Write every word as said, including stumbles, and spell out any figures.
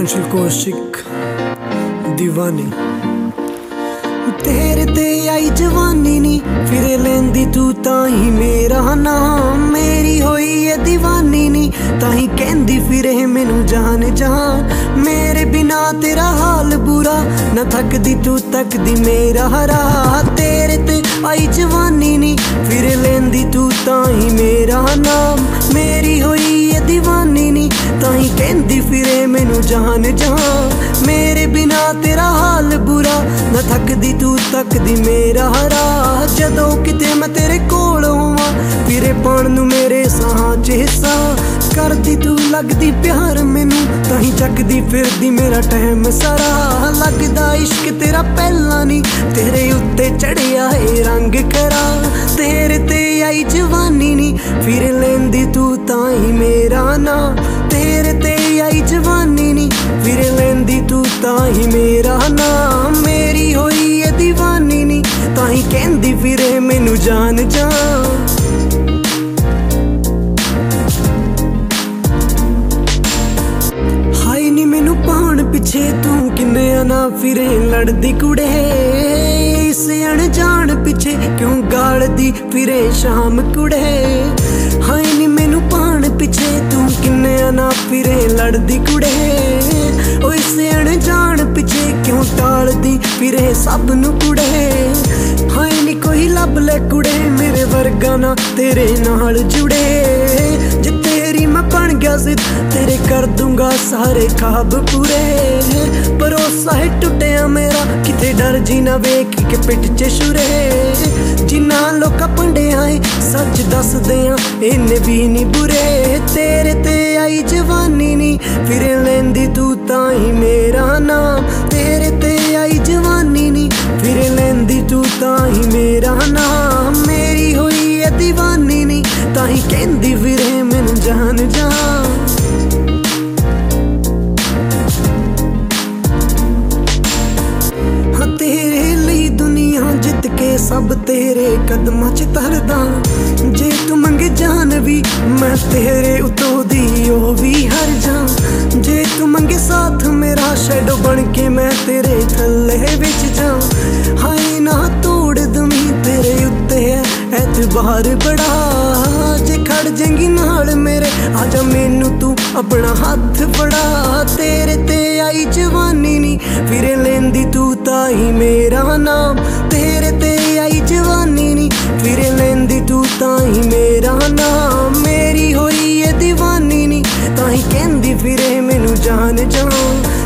अंशुल कौशिक दीवानी तेरे ते आई जवानी नी फिर लेंदी तू ताही मेरा नाम मेरी होई है दीवानी नी ताही कहंदी फिरे मैनू जान जान मेरे बिना तेरा हाल बुरा ना थकदी तू तकदी मेरा हरा तेरे ते आई जवानी नी फिर लेंदी तू ताही मेरा नाम मेरी होई है दीवानी नी ताही कहंदी फिरे मैनू जान जान मेरे बिना तेरा हाल बुरा ना थकदी तू तकदी मेरा हरा जदों किते मैं तेरे कोल होवां फिरे पाण नू मेरे साहां च हिस्सा करदी तू लगदी प्यार मैनू ताही चकदी फिरदी मेरा टाइम सारा लगदा इश्क तेरा पहला नी तेरे उत्ते चढ़िया है रंग करा तेरे ते आई जवानी नी फिर लेंदी तू ताही मेरा नाम तेरे ते आई जवानी नी फिर लेंदी तू ताही मेरा नाम मेरी होई है दीवानी नी ताही कहंदी फिरे मैनू जान जान हाय नी मैनू पाण पिछे तू किन्ने ना फिरे लड़दी कुड़े इस अनजान पिछे क्यों गालदी फिरे शाम कुड़े हाय नी मैनू पाण पिछे तू किन्ने ना फिरे लड़दी कुड़े ओ इस अनजान पिछे क्यों टालदी फिरे सब नू कुड़े हाय नी कोई लब ले कुड़े मेरे वर्गा ना तेरे नाल जुड़े जे तेरी मैं बन गया जिद तेरे कर दूंगा सारे ख्वाब पूरे भरोसा है टुटिया मेरा किते डर जी ना वेख के पिठ च छुरे जिन्ना लोका पंडे आए सच दस दियां इन्ने भी नी बुरे तेरे ते आई जवानी नी फिर लेंदी तू ताही मेरा नाम तेरे ते आई जवानी नी फिर लेंदी तू ताही मेरा नाम मेरी होई है दीवानी नी ताही कहंदी फिरे मैनू जान जान हाँ तेरे लिए दुनिया जित के सब तेरे कदमां च तरदा जे तू मंगे जान भी मैं तेरे उतों दी ओ भी हर जा जे तू मंगे साथ मेरा शैडो बन के मैं तेरे थल्ले विच जा हाय ना तोड़ दमी तेरे उत्ते है एतबार बड़ा जे खड़ जाएंगी नाल मेरे आजा मैनू तू अपना हाथ फड़ा तेरे ते आई जवानी नी फिर लेंदी तू ताही मेरा नाम तेरे ते आई जवानी नी फिर लेंदी तू ताही मेरा नाम मेरी होई है दीवानी नी ताही कहंदी फिरे मैनू जान जान